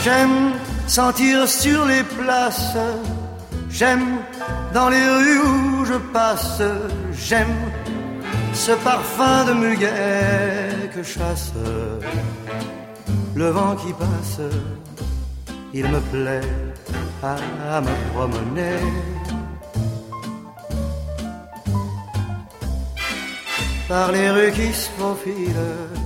J'aime sentir sur les places, j'aime dans les rues où je passe, j'aime ce parfum de muguet que chasse le vent qui passe. Il me plaît à me promener. Par les rues qui se profilent,